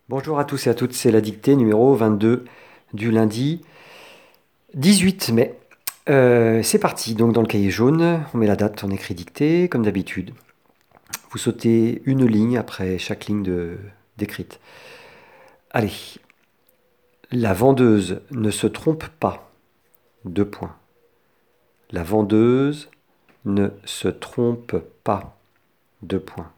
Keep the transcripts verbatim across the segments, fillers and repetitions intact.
Bonjour à tous et à toutes, c'est la dictée numéro vingt-deux du lundi dix-huit mai. Euh, c'est parti, donc dans le cahier jaune, on met la date, on écrit dictée, comme d'habitude. Vous sautez une ligne après chaque ligne de- d'écrite. Allez, la vendeuse ne se trompe pas. Deux points. La vendeuse ne se trompe pas. Deux points.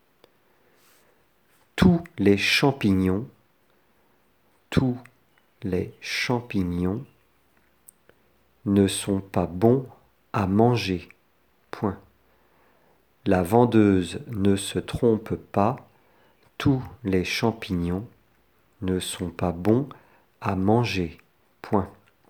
Tous les champignons, tous les champignons ne sont pas bons à manger. Point. La vendeuse ne se trompe pas, tous les champignons ne sont pas bons à manger. Point.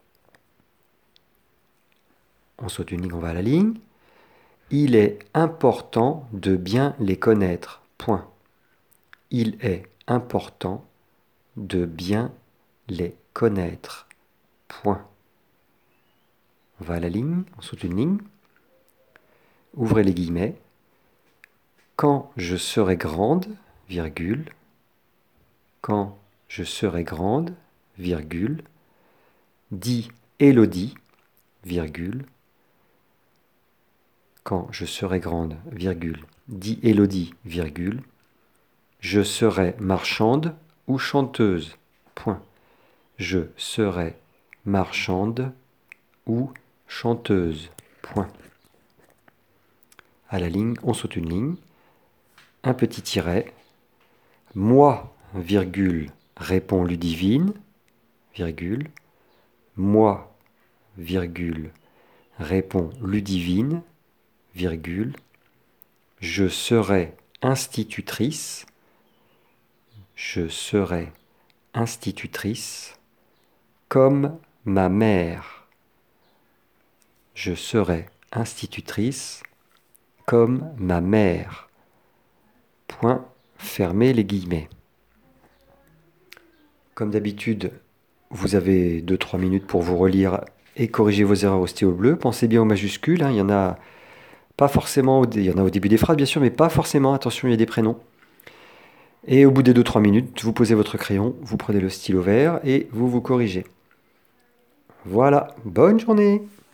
On saute une ligne, on va à la ligne. Il est important de bien les connaître. Point. Il est important de bien les connaître. Point. On va à la ligne, on saute une ligne. Ouvrez les guillemets. Quand je serai grande, virgule, quand je serai grande, virgule, dit Élodie, virgule, quand je serai grande, virgule, dit Élodie, virgule, je serai marchande ou chanteuse, point. Je serai marchande ou chanteuse, point. À la ligne, on saute une ligne, un petit tiret, moi, virgule, répond Ludivine, virgule, moi, virgule, répond Ludivine, virgule, je serai institutrice, je serai institutrice, comme ma mère. Je serai institutrice, comme ma mère. Point, fermez les guillemets. Comme d'habitude, vous avez deux trois minutes pour vous relire et corriger vos erreurs au stylo bleu. Pensez bien aux majuscules, hein, il y en a pas forcément, au, il y en a au début des phrases bien sûr, mais pas forcément, attention, il y a des prénoms. Et au bout des deux trois minutes, vous posez votre crayon, vous prenez le stylo vert et vous vous corrigez. Voilà, bonne journée!